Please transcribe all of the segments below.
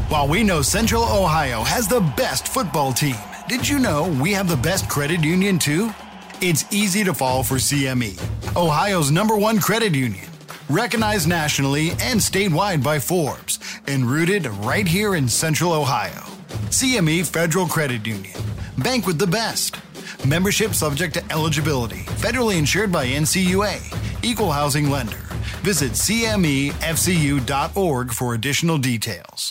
While we know Central Ohio has the best football team, did you know we have the best credit union too? It's easy to fall for CME, Ohio's #1 credit union, recognized nationally and statewide by Forbes, and rooted right here in Central Ohio. CME Federal Credit Union. Bank with the best. Membership subject to eligibility. Federally insured by NCUA. Equal housing lender. Visit cmefcu.org for additional details.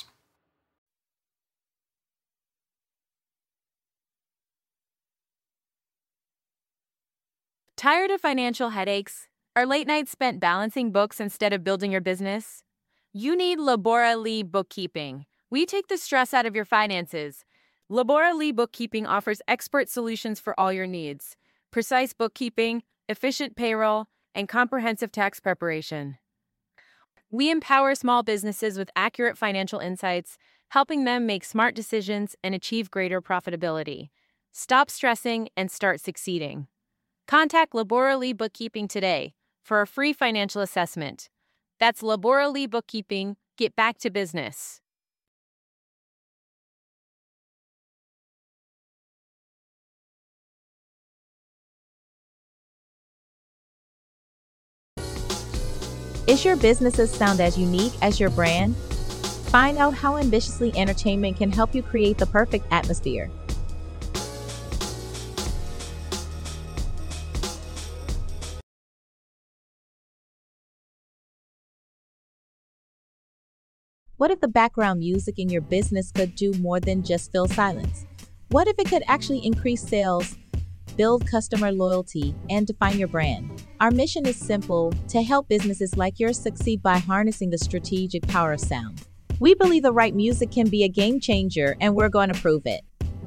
Tired of financial headaches? Are late nights spent balancing books instead of building your business? You need Labora Lee Bookkeeping. We take the stress out of your finances. Labora Lee Bookkeeping offers expert solutions for all your needs: precise bookkeeping, efficient payroll, and comprehensive tax preparation. We empower small businesses with accurate financial insights, helping them make smart decisions and achieve greater profitability. Stop stressing and start succeeding. Contact Labora Lee Bookkeeping today for a free financial assessment. That's Labora Lee Bookkeeping. Get back to business. Is your business's sound as unique as your brand? Find out how Ambitiously Entertainment can help you create the perfect atmosphere. What if the background music in your business could do more than just fill silence? What if it could actually increase sales, build customer loyalty, and define your brand? Our mission is simple: to help businesses like yours succeed by harnessing the strategic power of sound. We believe the right music can be a game changer, and we're going to prove it.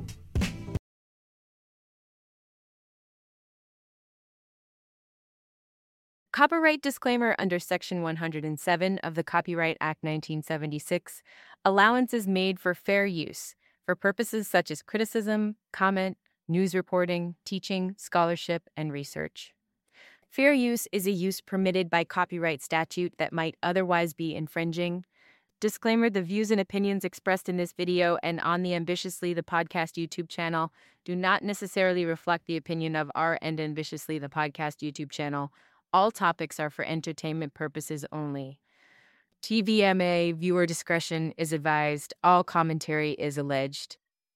Copyright disclaimer under Section 107 of the Copyright Act 1976. Allowance is made for fair use for purposes such as criticism, comment, news reporting, teaching, scholarship, and research. Fair use is a use permitted by copyright statute that might otherwise be infringing. Disclaimer: the views and opinions expressed in this video and on the Ambitiously the Podcast YouTube channel do not necessarily reflect the opinion of our and Ambitiously the Podcast YouTube channel. All topics are for entertainment purposes only. TVMA, viewer discretion is advised. All commentary is alleged.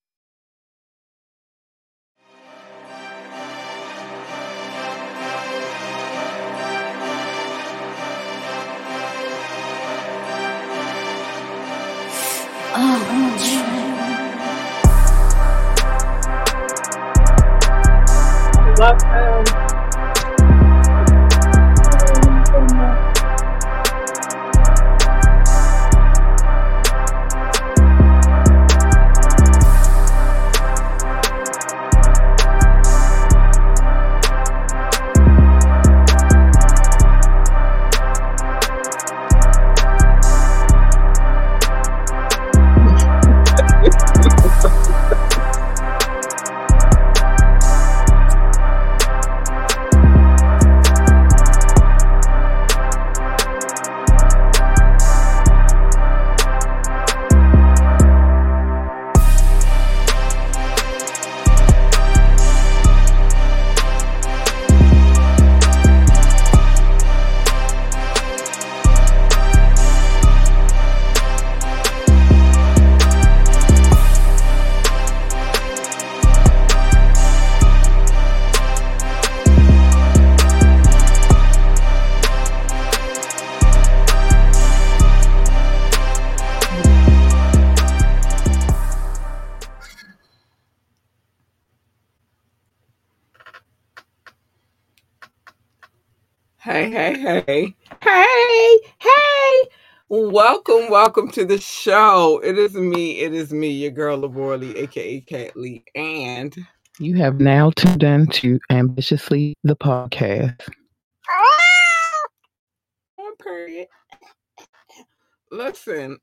Hey. Welcome to the show. It is me, your girl, Labora Lee, aka Cat Lee, and you have now tuned in to Ambitiously the Podcast. Period. Listen,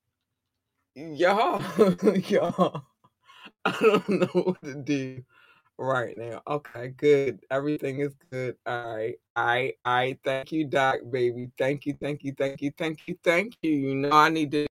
y'all, I don't know what to do right now. Okay, good. Everything is good. All right. I thank you, Doc, baby. Thank you. You know I need to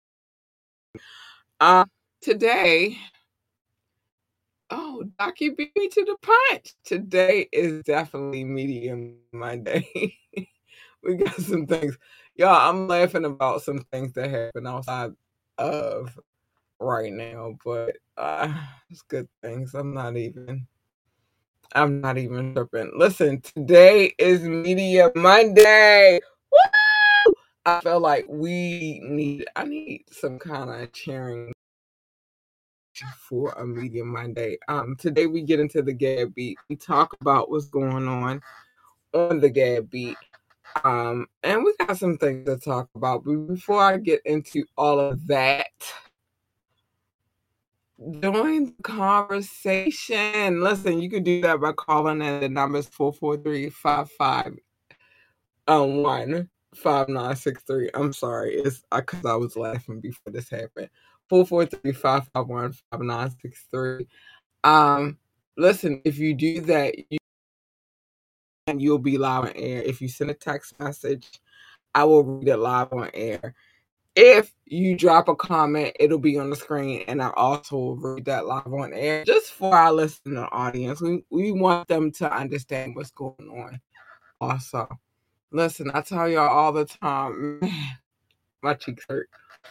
today. Oh, Doc, you beat me to the punch. Today is definitely Medium Monday. We got some things. Y'all, I'm laughing about some things that happen outside of right now, but it's good things. I'm not even tripping. Listen, today is Media Monday. Woo! I feel like I need some kind of cheering for a Media Monday. Today we get into the Gab Beat. We talk about what's going on the Gab Beat. And we got some things to talk about. But before I get into all of that, join the conversation. Listen, you can do that by calling in. The number is 443-551-5963. I'm sorry, it's because I was laughing before this happened. 443-551-5963. Listen, if you do that, you'll be live on air. If you send a text message, I will read it live on air. If you drop a comment, it'll be on the screen, and I also will read that live on air just for our listening audience. We want them to understand what's going on. Also, listen, I tell y'all all the time, man, my cheeks hurt.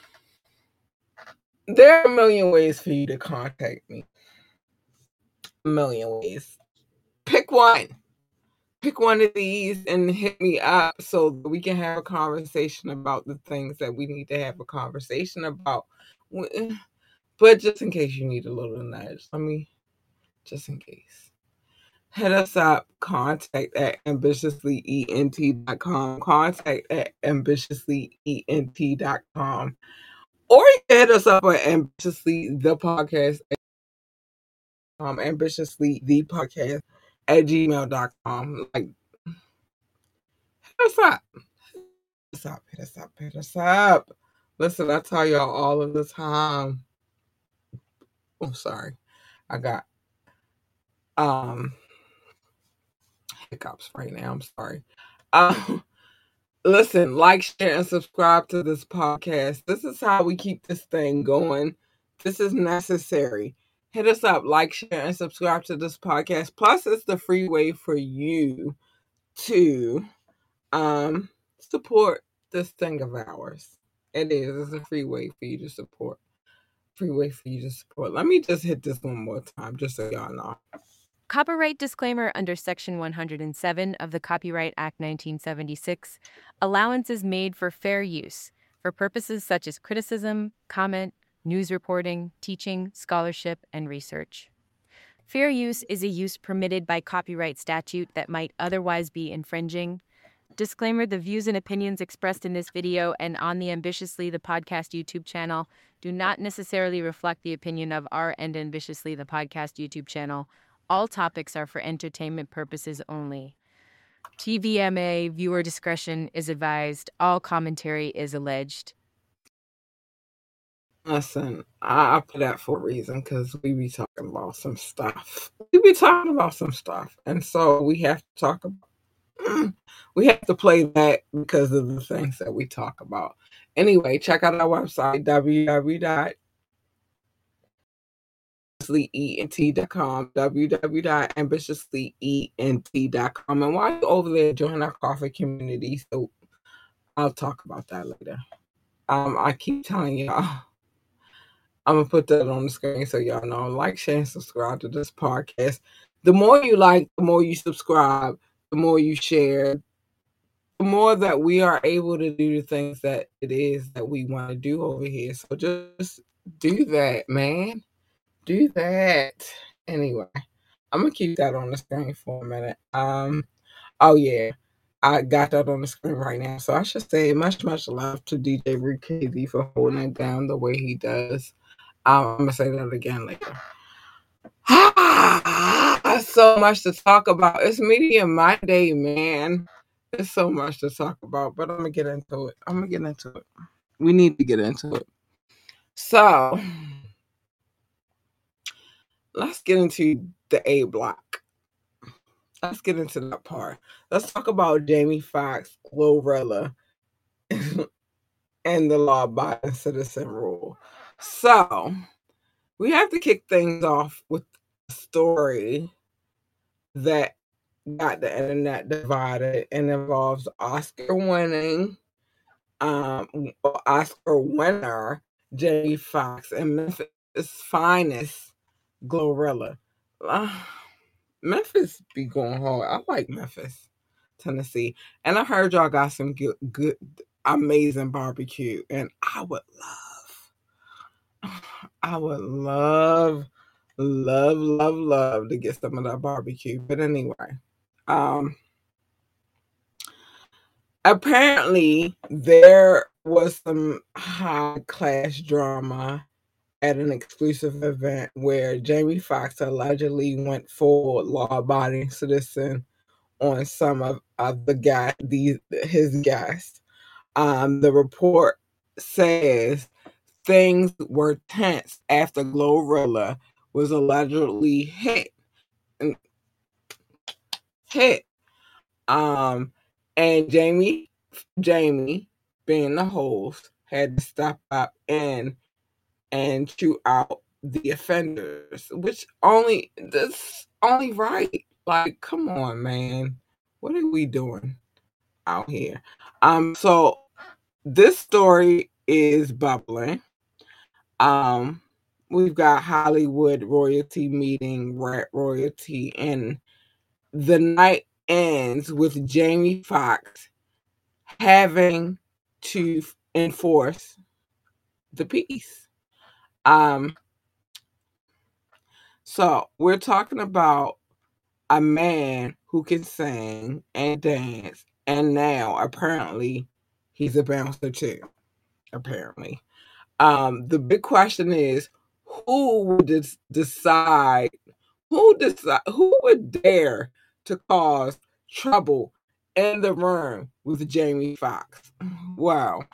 There are a million ways for you to contact me. A million ways. Pick one. Pick one of these and hit me up so that we can have a conversation about the things that we need to have a conversation about. But just in case you need a little nudge, just in case, hit us up, contact at ambitiouslyent.com, contact at ambitiouslyent.com, or you can hit us up at ambitiously the podcast, ambitiously the podcast at gmail.com. Like, hit us up. Hit us up. Listen, I tell y'all all of the time. Oh, sorry. I got hiccups right now. I'm sorry. Listen, like, share, and subscribe to this podcast. This is how we keep this thing going. This is necessary. Hit us up, like, share, and subscribe to this podcast. Plus, it's the free way for you to support this thing of ours. It is. It's a free way for you to support. Let me just hit this one more time, just so y'all know. Copyright disclaimer under Section 107 of the Copyright Act 1976. Allowance is made for fair use for purposes such as criticism, comment, news reporting, teaching, scholarship, and research. Fair use is a use permitted by copyright statute that might otherwise be infringing. Disclaimer: the views and opinions expressed in this video and on the Ambitiously the Podcast YouTube channel do not necessarily reflect the opinion of our and Ambitiously the Podcast YouTube channel. All topics are for entertainment purposes only. TVMA, viewer discretion is advised. All commentary is alleged. Listen, I put that for a reason, because we be talking about some stuff. And so we have to talk about we have to play that because of the things that we talk about. Anyway, check out our website, www.ambitiouslyent.com, www.ambitiouslyent.com. And while you're over there, join our coffee community. So I'll talk about that later. I keep telling y'all, I'm going to put that on the screen so y'all know. Like, share, and subscribe to this podcast. The more you like, the more you subscribe, the more you share, the more that we are able to do the things that it is that we want to do over here. So just do that, man. Do that. Anyway, I'm going to keep that on the screen for a minute. Oh, yeah. I got that on the screen right now. So I should say much love to DJ Rick KD for holding it down the way he does. I'm going to say that again later. So much to talk about. It's Media Monday, man. There's so much to talk about, but I'm going to get into it. We need to get into it. So let's get into the A block. Let's get into that part. Let's talk about Jamie Foxx, Glorilla, and the law-abiding citizen rule. So, we have to kick things off with a story that got the internet divided and involves Oscar winner Jamie Foxx and Memphis' finest Glorilla. Memphis be going hard. I like Memphis, Tennessee, and I heard y'all got some good, amazing barbecue, and I would love to get some of that barbecue. But anyway, apparently there was some high class drama at an exclusive event where Jamie Foxx allegedly went full law-abiding citizen on some of his guests. The report says things were tense after Glorilla was allegedly hit. And Jamie, being the host, had to step up and shoot out the offenders, which that's only right. Like, come on, man. What are we doing out here? So this story is bubbling. We've got Hollywood royalty meeting Rat Royalty, and the night ends with Jamie Foxx having to enforce the peace. So we're talking about a man who can sing and dance, and now apparently he's a bouncer too. Apparently, the big question is, who would decide? Who would dare to cause trouble in the room with Jamie Foxx? Well,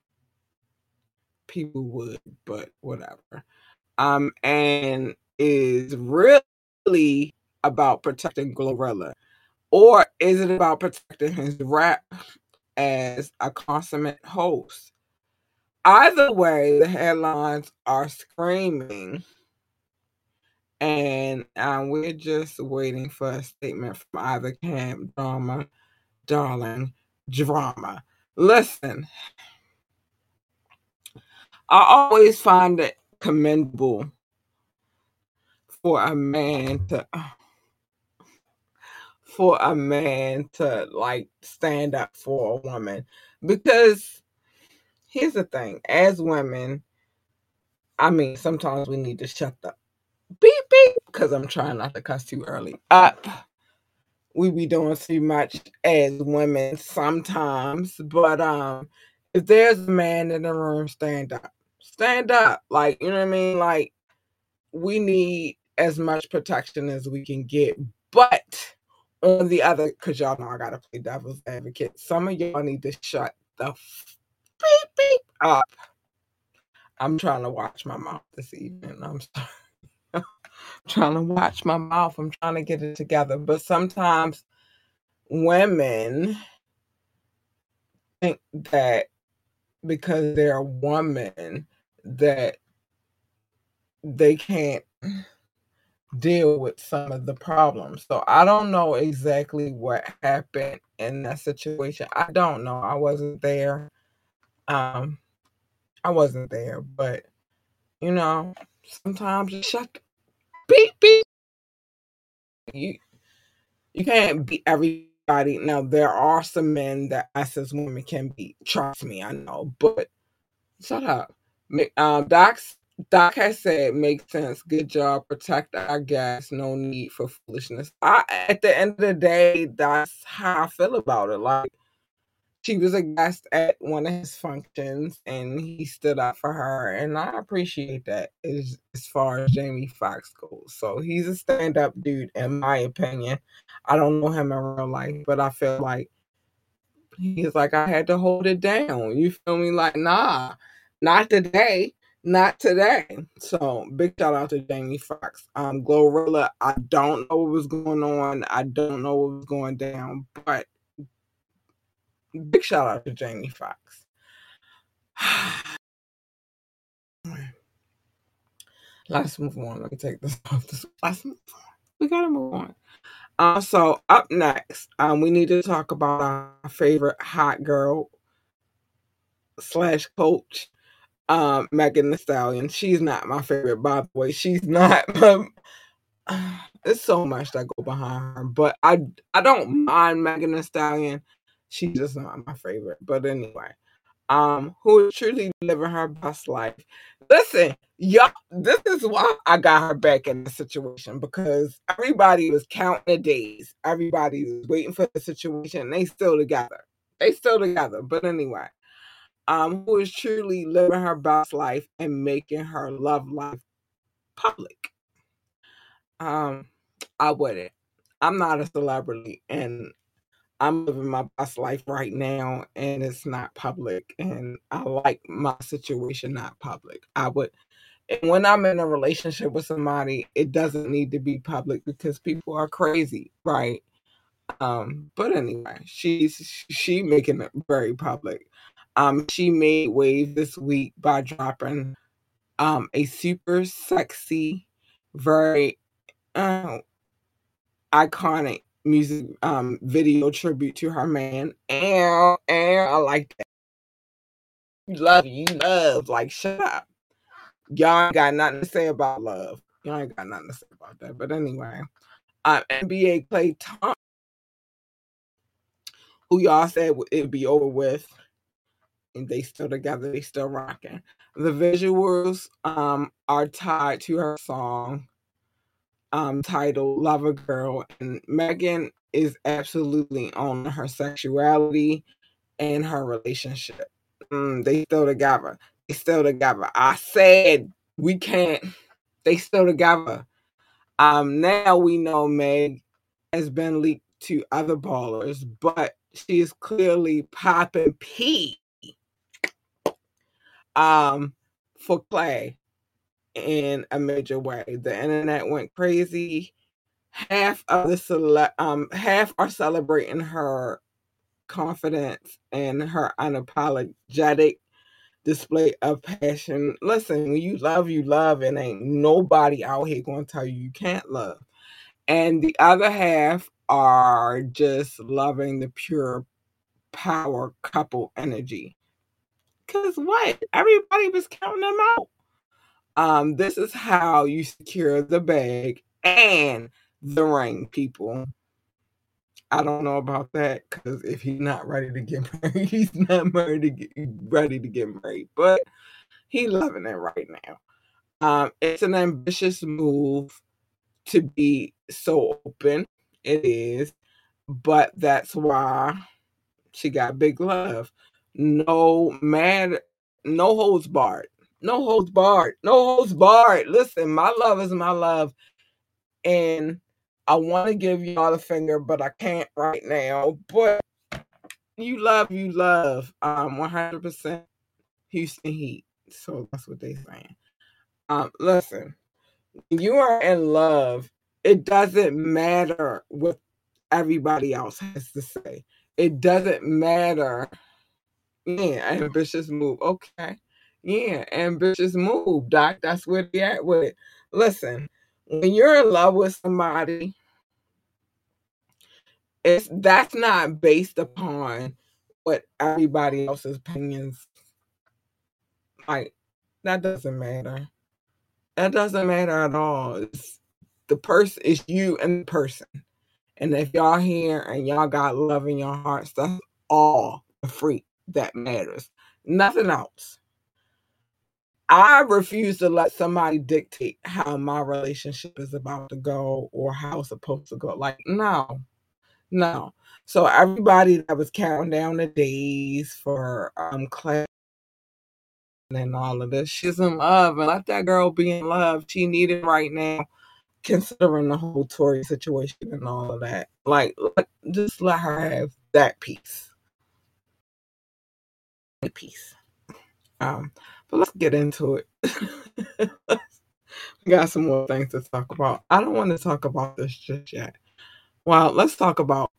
people would, but whatever. And is really about protecting Glorilla, or is it about protecting his rap as a consummate host? Either way, the headlines are screaming, and we're just waiting for a statement from either camp. Darling, drama. Listen, I always find it commendable for a man to like stand up for a woman, because here's the thing, as women, I mean, sometimes we need to shut the beep beep, because I'm trying not to cuss too early up. We be doing too much as women sometimes, but if there's a man in the room, stand up, like, you know what I mean? Like, we need as much protection as we can get. But on the other, because y'all know I gotta play devil's advocate, some of y'all need to shut the beep beep up. I'm trying to watch my mouth this evening. I'm sorry. I'm trying to watch my mouth. I'm trying to get it together. But sometimes women think that because they're a woman that they can't deal with some of the problems. So I don't know exactly what happened in that situation. I don't know. I wasn't there. But you know, sometimes you shut the beep beep. You can't beat everybody. Now there are some men that us as women can beat. Trust me, I know. But shut up. Doc has said, makes sense. Good job. Protect our guests. No need for foolishness. At the end of the day, that's how I feel about it. Like, she was a guest at one of his functions, and he stood up for her, and I appreciate that as far as Jamie Foxx goes. So he's a stand-up dude, in my opinion. I don't know him in real life, but I feel like he's like, I had to hold it down. You feel me? Like, nah, not today. Not today. So big shout out to Jamie Foxx. Glorilla, I don't know what was going on. I don't know what was going down, but big shout out to Jamie Foxx. Let's move on. Let me take this off. Let's move on. We gotta move on. So up next, we need to talk about our favorite hot girl / coach, Megan Thee Stallion. She's not my favorite, by the way. She's not. There's so much that go behind her, but I don't mind Megan Thee Stallion. She's just not my favorite. But anyway, who is truly living her best life. Listen, y'all, this is why I got her back in the situation, because everybody was counting the days. Everybody was waiting for the situation. They still together. But anyway, who is truly living her best life and making her love life public. I wouldn't. I'm not a celebrity, and I'm living my best life right now, and it's not public, and I like my situation not public. And when I'm in a relationship with somebody, it doesn't need to be public because people are crazy, right? But anyway, she making it very public. She made waves this week by dropping a super sexy, very iconic music video tribute to her man, and I like that. You love, like, shut up. Y'all ain't got nothing to say about love. Y'all ain't got nothing to say about that. But anyway, NBA Klay Thompson, who y'all said it'd be over with, and they still together, they still rocking. The visuals are tied to her song titled Lover Girl, and Megan is absolutely on her sexuality and her relationship. They still together. I said we can't. They still together. Now we know Meg has been leaked to other ballers, but she is clearly popping P for Klay in a major way. The internet went crazy. Half are celebrating her confidence and her unapologetic display of passion. Listen, when you love, and ain't nobody out here gonna tell you can't love. And the other half are just loving the pure power couple energy. Cause what? Everybody was counting them out. This is how you secure the bag and the ring, people. I don't know about that, because if he's not ready to get married, he's not ready to get married. But he's loving it right now. It's an ambitious move to be so open. It is. But that's why she got big love. No holds barred. No holds barred. Listen, my love is my love. And I want to give y'all the finger, but I can't right now. But you love. 100% Houston Heat. So that's what they're saying. Listen, when you are in love, it doesn't matter what everybody else has to say. It doesn't matter. Yeah, ambitious move. Okay. Yeah, ambitious move, Doc. That's where they at with it. Listen, when you're in love with somebody, that's not based upon what everybody else's opinions. Like, that doesn't matter. That doesn't matter at all. It's the person, it's you and the person. And if y'all here and y'all got love in your hearts, that's all the freak that matters. Nothing else. I refuse to let somebody dictate how my relationship is about to go or how it's supposed to go. Like, no. So everybody that was counting down the days for Klay and all of this, she's in love, and let that girl be in love. She needed right now, considering the whole Tory situation and all of that. Like, just let her have that peace. But let's get into it. We got some more things to talk about. I don't want to talk about this just yet. Well, let's talk about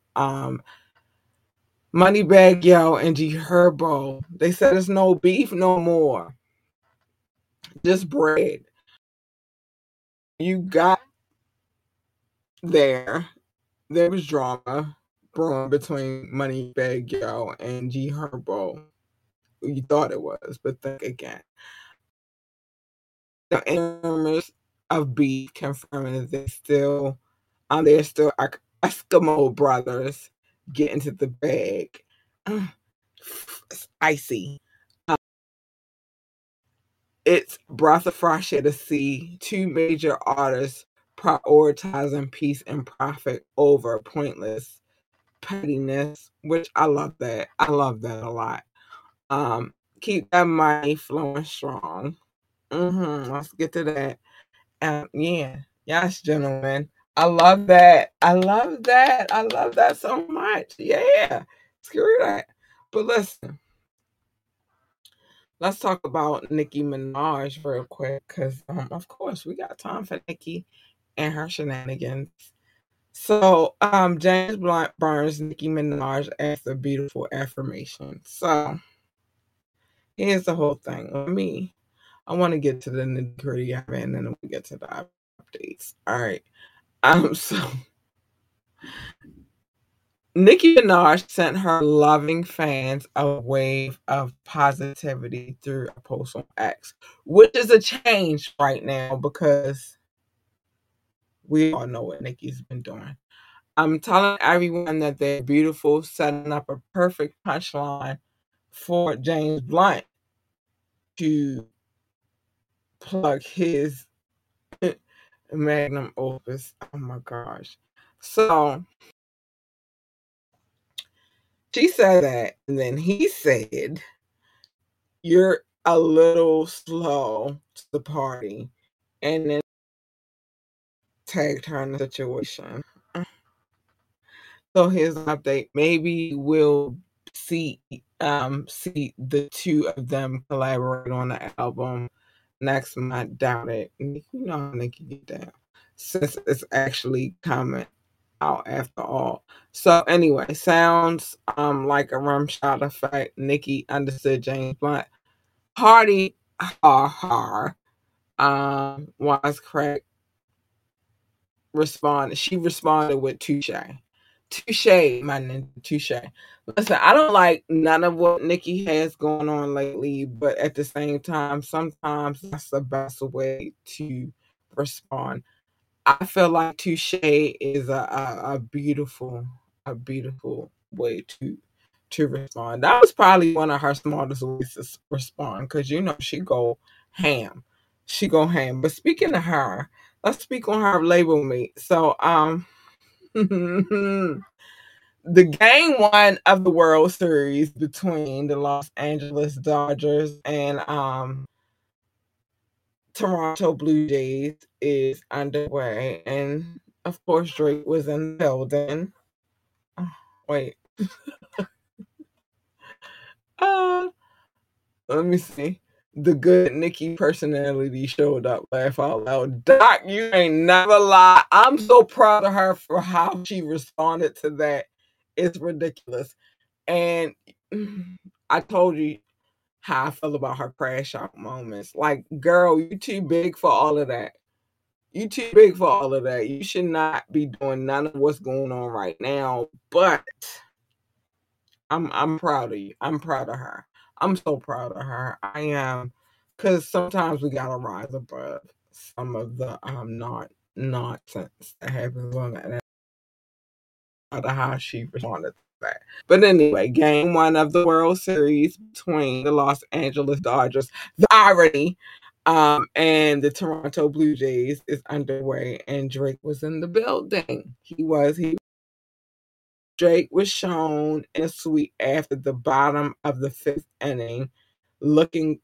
Moneybagg Yo and G Herbo. They said it's no beef no more. Just bread. You got there was drama brewing between Moneybagg Yo and G Herbo. You thought it was, but think again. The rumors of beef confirming that they're still Eskimo brothers get into the bag. It's icy. It's breath of fresh air to see two major artists prioritizing peace and profit over pointless pettiness, which I love that. I love that a lot. Keep that money flowing strong. Let's get to that. Yes, gentlemen. I love that. I love that. I love that so much. Yeah. Screw that. But listen, let's talk about Nicki Minaj real quick, because of course we got time for Nicki and her shenanigans. So James Blunt burns Nicki Minaj as a beautiful affirmation. So here's the whole thing. I want to get to the nitty-gritty of it, and then we get to the updates. All right. So Nicki Minaj sent her loving fans a wave of positivity through a post on X, which is a change right now because we all know what Nicki's been doing. I'm telling everyone that they're beautiful, setting up a perfect punchline for James Blunt to plug his magnum opus. Oh my gosh. So she said that, and then he said, "You're a little slow to the party," and then tagged her in the situation. So here's an update. Maybe we'll see the two of them collaborate on the album next month. Doubt it. You know how Nicki get down, since it's actually coming out after all. So anyway, sounds like a rum shot effect. Nicki understood James Blunt. Hardy Wisecrack responded with touche, my nigga, touche. Listen, I don't like none of what Nicki has going on lately, but at the same time, sometimes that's the best way to respond. I feel like touche is a beautiful way to respond. That was probably one of her smartest ways to respond, because she go ham. She go ham. But speaking of her, let's speak on her label mate. So the game one of the World Series between the Los Angeles Dodgers and Toronto Blue Jays is underway, and of course Drake was in the building. Wait. Let me see. The good Nicki personality showed up. Laugh out loud. Doc, you ain't never lie. I'm so proud of her for how she responded to that. It's ridiculous. And I told you how I feel about her crash out moments. Like, girl, you too big for all of that. You too big for all of that. You should not be doing none of what's going on right now. But I'm proud of you. I'm proud of her. I'm so proud of her. I am, because sometimes we gotta rise above some of the nonsense that happens on that. Proud of how she responded to that. But anyway, game one of the World Series between the Los Angeles Dodgers, the irony, and the Toronto Blue Jays is underway, and Drake was in the building. Drake was shown in a suite after the bottom of the fifth inning, looking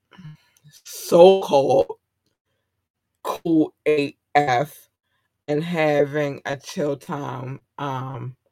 so cool AF, and having a chill time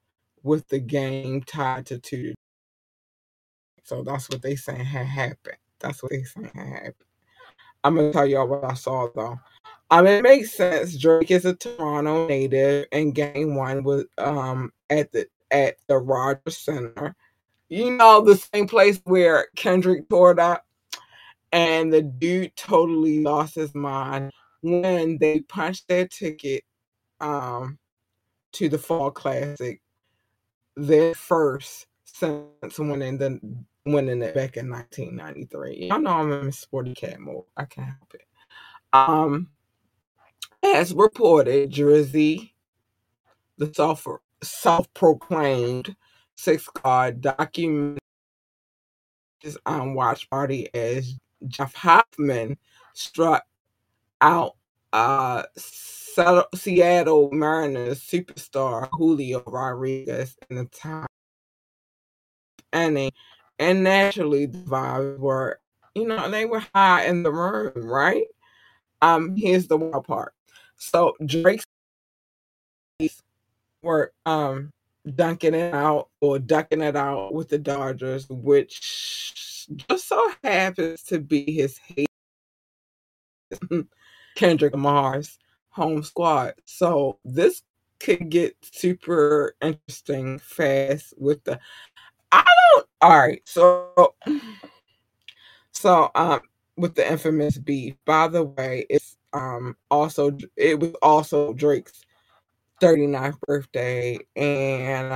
with the game tied to 2. So that's what they saying had happened. That's what they saying happened. I'm gonna tell y'all what I saw though. It makes sense. Drake is a Toronto native, and Game 1 was at the Rogers Center. You know, the same place where Kendrick toured up, and the dude totally lost his mind when they punched their ticket to the Fall Classic, their first since winning it back in 1993. Y'all know I'm in Sporty Cat mode. I can't help it. As reported, Drizzy, the self-proclaimed Six God, documented his watch party as Jeff Hoffman struck out Seattle Mariners superstar Julio Rodriguez in the top inning, and naturally the vibes were, they were high in the room, right? Here's the wild part. So Drake's were ducking it out with the Dodgers, which just so happens to be his Kendrick Lamar's home squad. So this could get super interesting fast with the with the infamous beef. By the way, it was also Drake's 39th birthday, and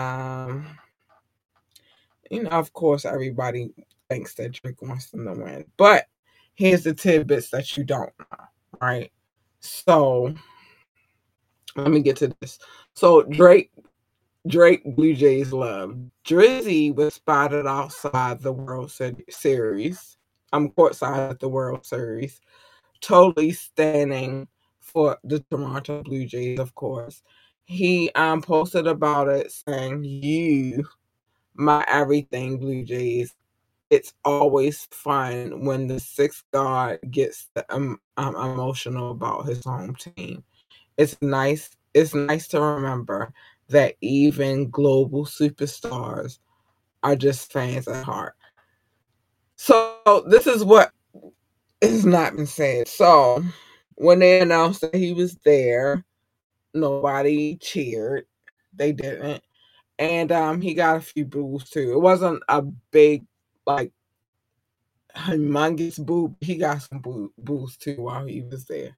of course everybody thinks that Drake wants them to win. But here's the tidbits that you don't know, right? So let me get to this. So Drake Blue Jays love. Drizzy was spotted outside the World Series. I'm courtside at the World Series, totally standing for the Toronto Blue Jays, of course. He posted about it saying, "You, my everything, Blue Jays. It's always fun when the sixth god gets emotional about his home team. It's nice to remember that even global superstars are just fans at heart." So this is what has not been said. So when they announced that he was there, nobody cheered. They didn't. And he got a few boos too. It wasn't a big, like, humongous boo. He got some boos too while he was there.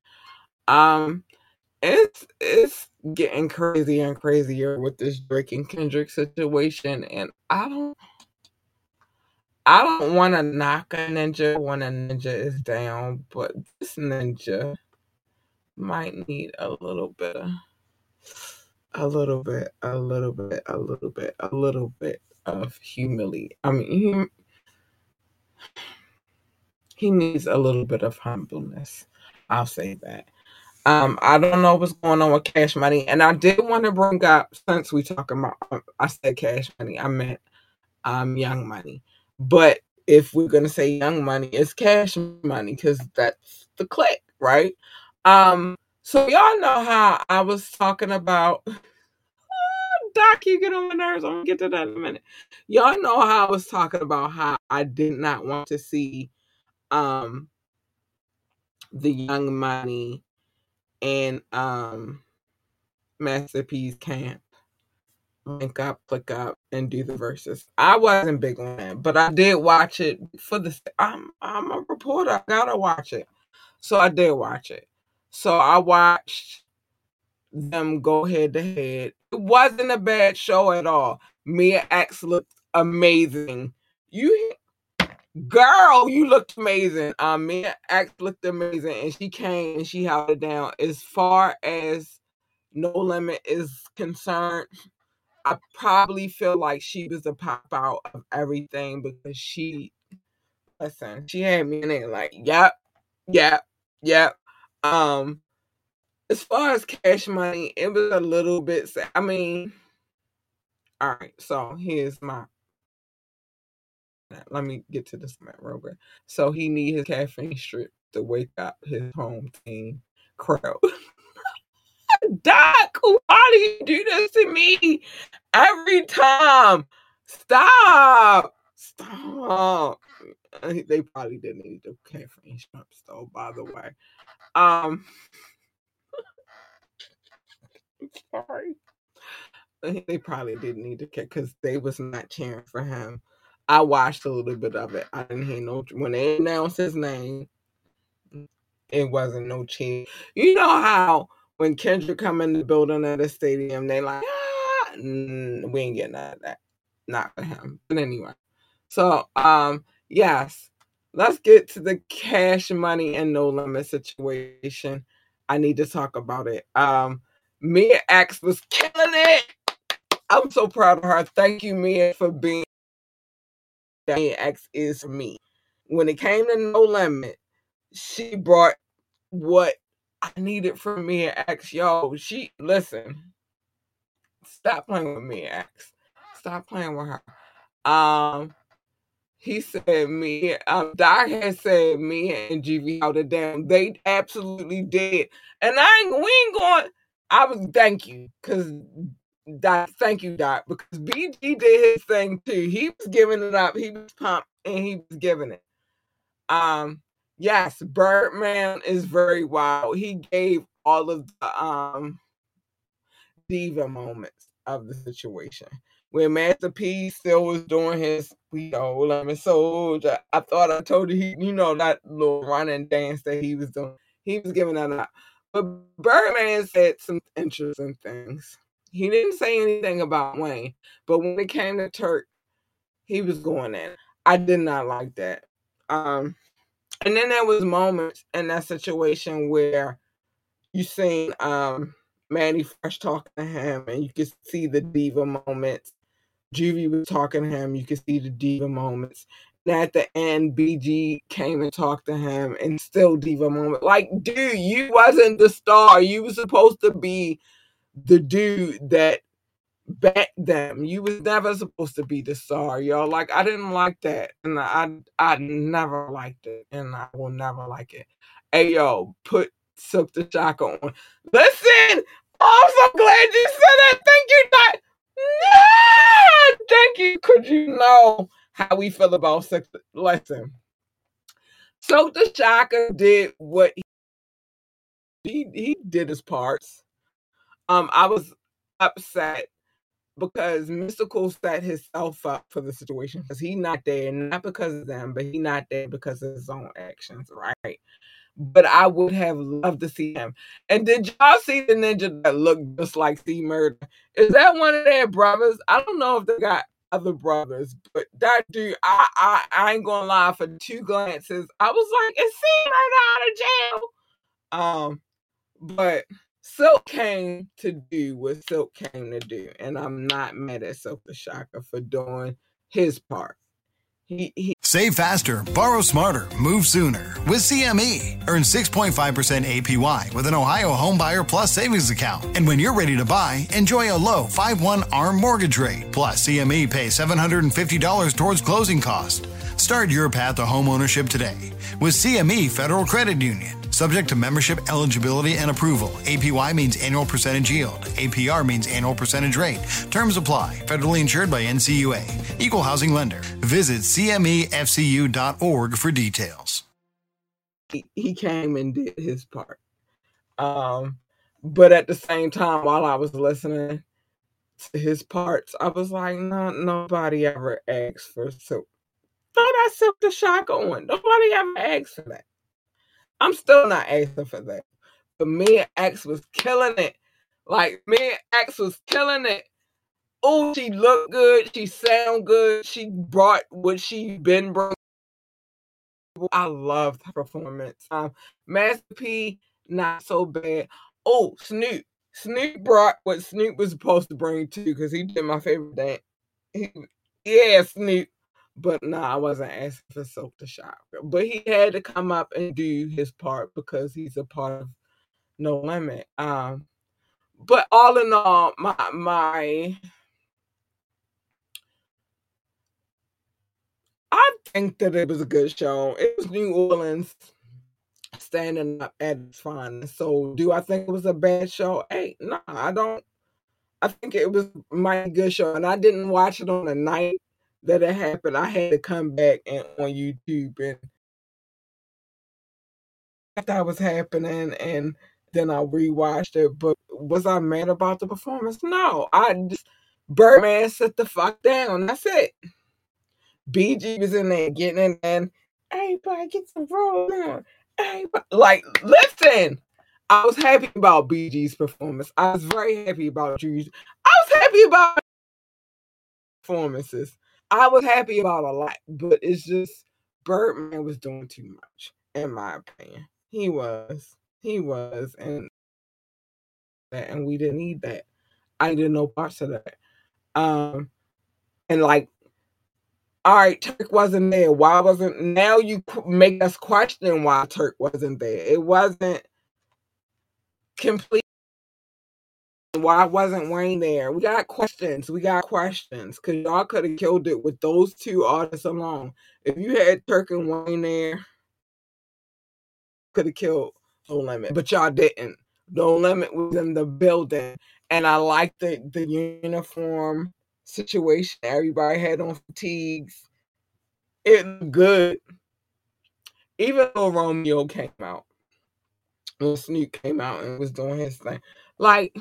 It's getting crazier and crazier with this Drake and Kendrick situation, and I don't want to knock a ninja when a ninja is down, but this ninja might need a little bit of humility. I mean, he needs a little bit of humbleness. I'll say that. I don't know what's going on with Cash Money, and I did want to bring up, since we talking about, I said Cash Money, I meant Young Money. But if we're gonna say Young Money, it's Cash Money because that's the click, right? So y'all know how I was talking about. Doc, you get on my nerves. I'm gonna get to that in a minute. Y'all know how I was talking about how I did not want to see the Young Money and Master P's camp link up, click up, and do the verses. I wasn't big on that, but I did watch it for the. I'm a reporter. I gotta watch it, so I did watch it. So I watched them go head to head. It wasn't a bad show at all. Mia X looked amazing. Girl, you looked amazing. Mia X looked amazing, and she came and she held it down. As far as No Limit is concerned, I probably feel like she was the pop out of everything because she had me in there like, yep. As far as Cash Money, it was a little bit sad. I mean, all right, so let me get to this real quick. So he need his caffeine strip to wake up his home team crowd. Doc, why do you do this to me every time? Stop. Stop. They probably didn't need the caffeine strips though, by the way. Sorry. They probably didn't need to care because they was not cheering for him. I watched a little bit of it. I didn't hear no when they announced his name. It wasn't no cheer. You know how when Kendrick come in the building at the stadium, they like, we ain't getting none of that. Not for him. But anyway. So, yes. Let's get to the Cash Money and No Limit situation. I need to talk about it. Mia X was killing it. I'm so proud of her. Thank you, Mia, for being that Mia X is for me. When it came to No Limit, she brought what I needed from Mia X. Yo, listen. Stop playing with Mia X. Stop playing with her. He said me, Doc had said me and GV out of damn. They absolutely did. And thank you, because Doc, thank you, Doc, because BG did his thing too. He was giving it up. He was pumped and he was giving it. Yes, Birdman is very wild. He gave all of the diva moments of the situation. When Master P still was doing his Lemon Soldier, I thought I told you, that little running dance that he was doing. He was giving that up. But Birdman said some interesting things. He didn't say anything about Wayne, but when it came to Turk, he was going in. I did not like that. And then there was moments in that situation where you seen Manny Fresh talking to him, and you could see the diva moments. Juvie was talking to him, you could see the diva moments. And at the end, BG came and talked to him, and still diva moment. Like, dude, you wasn't the star. You was supposed to be the dude that backed them. You was never supposed to be the star, y'all. Like, I didn't like that, and I never liked it, and I will never like it. Hey, yo, put Silk the Shocker on. Listen, I'm so glad you said that. Thank you, Dot. No, thank you, because you know how we feel about Silk. Listen, Silk the Shocker did what he did his parts. I was upset because Mystical set himself up for the situation because he's not there, not because of them, but he's not there because of his own actions, right? But I would have loved to see him. And did y'all see the ninja that looked just like C Murder? Is that one of their brothers? I don't know if they got other brothers, but that dude, I ain't gonna lie, for 2 glances, I was like, is C Murder out of jail? But Silk came to do what Silk came to do, and I'm not mad at Silk the Shocker for doing his part. Save faster, borrow smarter, move sooner with CME. Earn 6.5% APY with an Ohio Homebuyer Plus savings account. And when you're ready to buy, enjoy a low 5/1 ARM mortgage rate. Plus, CME pays $750 towards closing costs. Start your path to homeownership today with CME Federal Credit Union. Subject to membership eligibility and approval. APY means annual percentage yield. APR means annual percentage rate. Terms apply. Federally insured by NCUA. Equal housing lender. Visit CMEFCU.org for details. He came and did his part. But at the same time, while I was listening to his parts, I was like, no, nobody ever asked for Silk. Throw that Silk the Shocker on. Nobody ever asked for that. I'm still not asking for that. But Mia X was killing it. Like, Mia X was killing it. Oh, she looked good. She sound good. She brought what she been bringing. I loved her performance. Master P, not so bad. Oh, Snoop. Snoop brought what Snoop was supposed to bring too, because he did my favorite dance. Yeah, Snoop. But no, I wasn't asking for Silk the Shocker. But he had to come up and do his part because he's a part of No Limit. But all in all, I think that it was a good show. It was New Orleans standing up at its finest. So do I think it was a bad show? Hey, no, I don't. I think it was a mighty good show. And I didn't watch it on a night that it happened, I had to come back and on YouTube and that was happening, and then I rewatched it. But was I mad about the performance? No, I just Birdman sit the fuck down. That's it. BG was in there getting in, and everybody get some roll on. Everybody, like, listen. I was happy about BG's performance. I was very happy about Drew's. I was happy about performances. I was happy about a lot, but it's just Birdman was doing too much, in my opinion. He was, and we didn't need that. I didn't know parts of that. And like, all right, Turk wasn't there. Why wasn't? Now you make us question why Turk wasn't there. It wasn't complete. Why wasn't Wayne there? We got questions. Because y'all could have killed it with those two artists alone. If you had Turk and Wayne there, could have killed No Limit. But y'all didn't. No Limit was in the building. And I liked the uniform situation. Everybody had on fatigues. It looked good. Even though Romeo came out. When Snoop came out and was doing his thing. Like,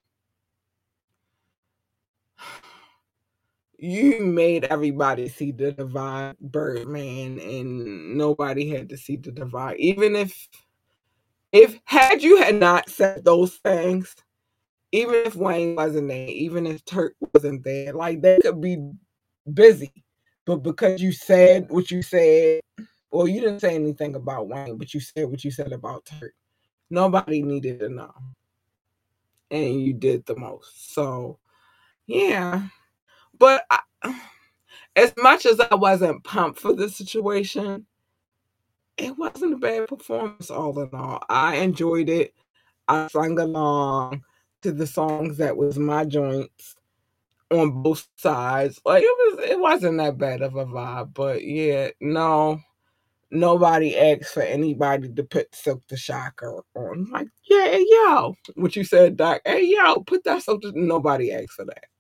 you made everybody see the divide, Birdman, and nobody had to see the divide. Even if had you had not said those things, even if Wayne wasn't there, even if Turk wasn't there, like, they could be busy. But because you said what you said, well, you didn't say anything about Wayne, but you said what you said about Turk. Nobody needed to know. And you did the most. So, yeah. But as much as I wasn't pumped for the situation, it wasn't a bad performance all in all. I enjoyed it. I sang along to the songs that was my joints on both sides. Like, it wasn't that bad of a vibe. But yeah, no, nobody asked for anybody to put Silk the Shocker on. Like, yeah, yo, what you said, Doc. Hey, yo, put that Silk. Nobody asked for that.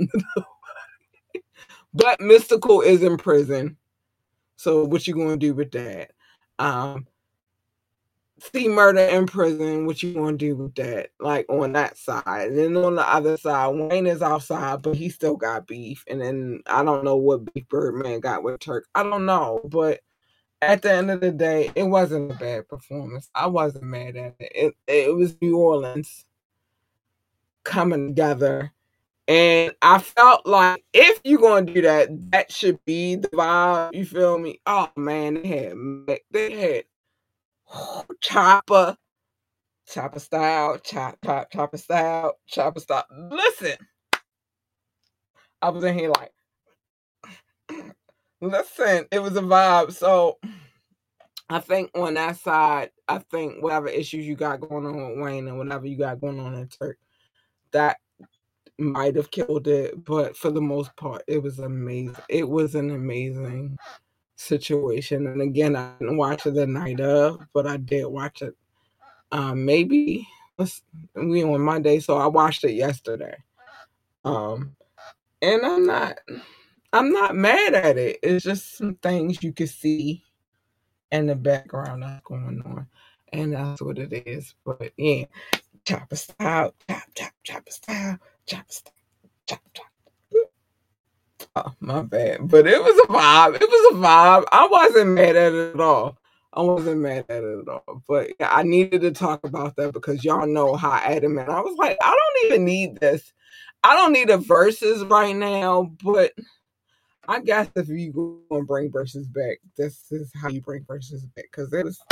But Mystikal is in prison. So what you gonna do with that? C-Murder in prison, what you gonna do with that? Like, on that side. And then on the other side, Wayne is outside, but he still got beef. And then I don't know what beef Birdman got with Turk. I don't know. But at the end of the day, it wasn't a bad performance. I wasn't mad at it. It was New Orleans coming together. And I felt like if you're going to do that, that should be the vibe. You feel me? Oh, man, they had Chopper style, Chopper style. Listen, I was in here like, listen, it was a vibe. So I think on that side, I think whatever issues you got going on with Wayne and whatever you got going on in Turk, that might have killed it, but for the most part, it was amazing. It was an amazing situation. And again, I didn't watch it the night of, but I did watch it. Maybe we on Monday, so I watched it yesterday. And I'm not mad at it. It's just some things you can see in the background that's going on, and that's what it is. But yeah, Chopper style, Chopper style. Oh, my bad. But it was a vibe. I wasn't mad at it at all. But I needed to talk about that because y'all know how adamant I was. Like, I don't even need this. I don't need a verses right now. But I guess if you go and bring verses back, this is how you bring verses back. Because it was...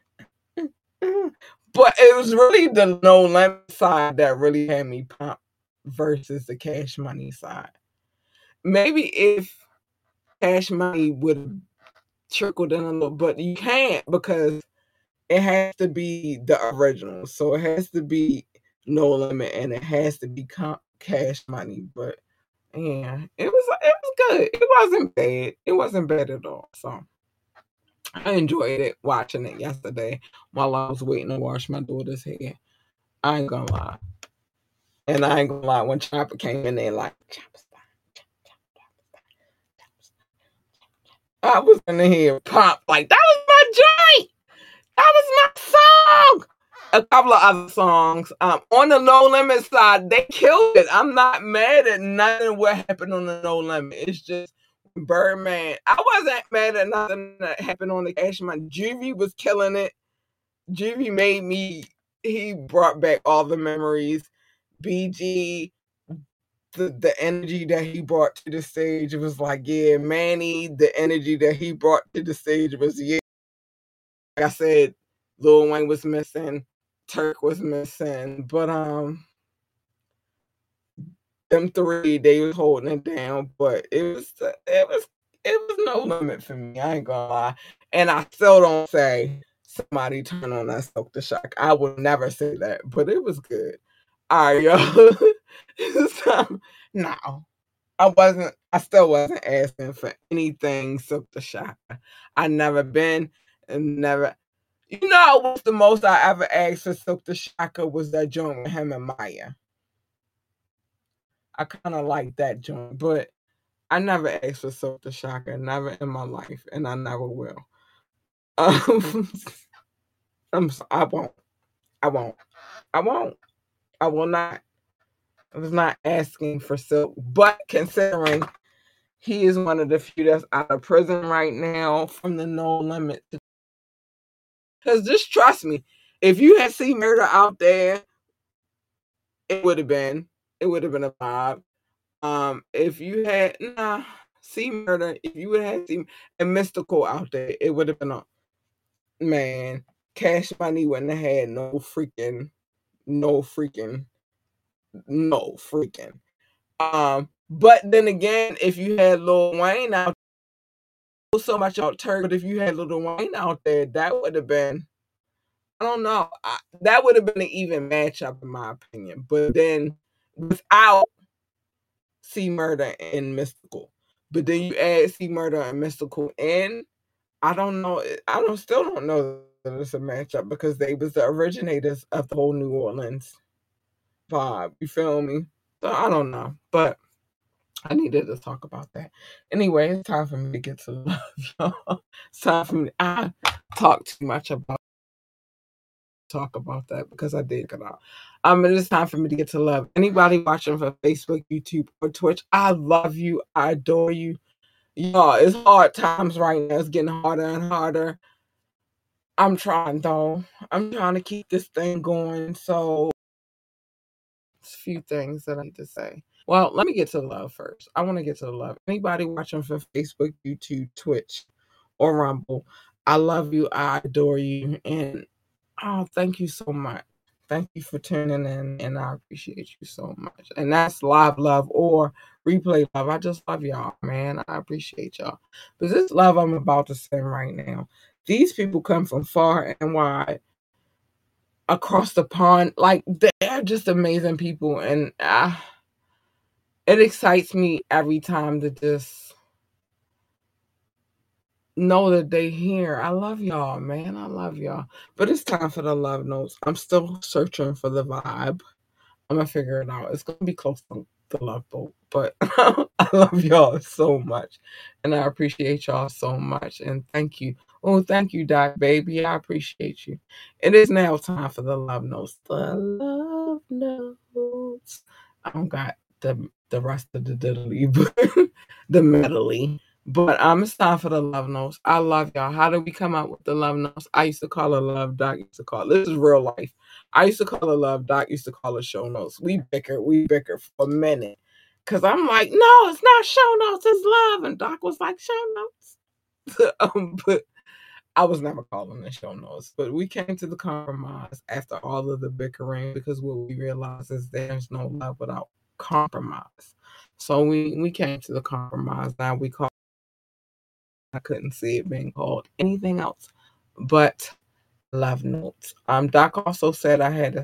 But it was really the No Limit side that really had me pumped versus the Cash Money side. Maybe if Cash Money would have trickled in a little, but you can't because it has to be the original. So it has to be No Limit and it has to be Cash Money. But yeah, it was good. It wasn't bad. It wasn't bad at all. So I enjoyed it watching it yesterday while I was waiting to wash my daughter's hair. I ain't gonna lie. And I ain't gonna lie, when Chopper came in there, like, Chopper style. I was in the head pump like that was my joint. That was my song. A couple of other songs. On the No Limit side, they killed it. I'm not mad at nothing what happened on the No Limit. It's just Birdman. I wasn't mad at nothing that happened on the Cash Money. Juvie was killing it. Juvie he brought back all the memories. BG, the energy that he brought to the stage, it was like, yeah, Manny, the energy that he brought to the stage was, yeah. Like I said, Lil Wayne was missing, Turk was missing, but them three, they was holding it down, but it was No Limit for me. I ain't gonna lie, and I still don't say somebody turn on that Silk the Shock. I would never say that, but it was good. All right, y'all. So, no, I still wasn't asking for anything Silk the Shock. I never been and never. You know what's the most I ever asked for Silk the Shocker was that joint with him and Maya. I kind of like that joint, but I never asked for Silk the Shocker, never in my life, and I never will. I won't. I will not. I was not asking for Silk, but considering he is one of the few that's out of prison right now from the No Limit. Because just trust me, if you had C Murder out there, it would have been a vibe. If you had C Murder, if you would have seen a Mystical out there, it would have been a man. Cash Money wouldn't have had no freaking. But then again, if you had Lil Wayne out there, so much out Turk, but if you had Lil Wayne out there, that would have been, I don't know, that would have been an even matchup in my opinion. But then without C Murder and Mystical, but then you add C Murder and Mystical in, I don't know, still don't know that it's a matchup because they was the originators of the whole New Orleans vibe. You feel me? So I don't know, but I needed to talk about that. Anyway, it's time for me to get to love, y'all. It's time for me. I talk too much about that because I did get out. It is time for me to get to love. Anybody watching for Facebook, YouTube, or Twitch, I love you. I adore you. Y'all, it's hard times right now. It's getting harder and harder. I'm trying though. I'm trying to keep this thing going. So, a few things that I need to say. Well, let me get to the love first. I want to get to the love. Anybody watching for Facebook, YouTube, Twitch, or Rumble, I love you. I adore you. And thank you so much. Thank you for tuning in, and I appreciate you so much. And that's live love or replay love. I just love y'all, man. I appreciate y'all. But this love I'm about to send right now, these people come from far and wide, across the pond. Like, they're just amazing people, and it excites me every time to just know that they here. I love y'all, man. I love y'all. But it's time for the love notes. I'm still searching for the vibe. I'm gonna figure it out. It's gonna be close to the love boat, but I love y'all so much, and I appreciate y'all so much. And thank you. Oh, thank you, Doc, baby. I appreciate you. It is now time for the love notes. The love notes. I don't got the rest of the diddly, but the medley. But it's time for the love notes. I love y'all. How did we come up with the love notes? I used to call it love. Doc used to call it. This is real life. I used to call it love. Doc used to call it show notes. We bicker for a minute. Because I'm like, no, it's not show notes. It's love. And Doc was like, show notes. But I was never calling it show notes. But we came to the compromise after all of the bickering, because what we realized is there's no love without compromise. So we came to the compromise. Now we call. I couldn't see it being called anything else but love notes. Doc also said I had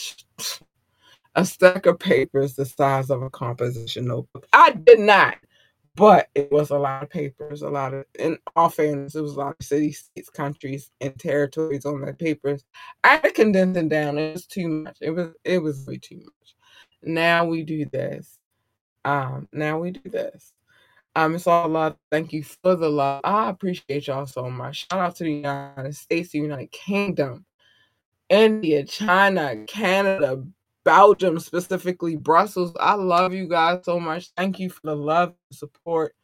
a stack of papers the size of a composition notebook. I did not, but it was a lot of papers, in all fairness, it was a lot of cities, states, countries, and territories on that papers. I had to condense it down. It was too much. It was way too much. Now we do this. It's all love. Thank you for the love. I appreciate y'all so much. Shout out to the United States, the United Kingdom, India, China, Canada, Belgium, specifically Brussels. I love you guys so much. Thank you for the love and support.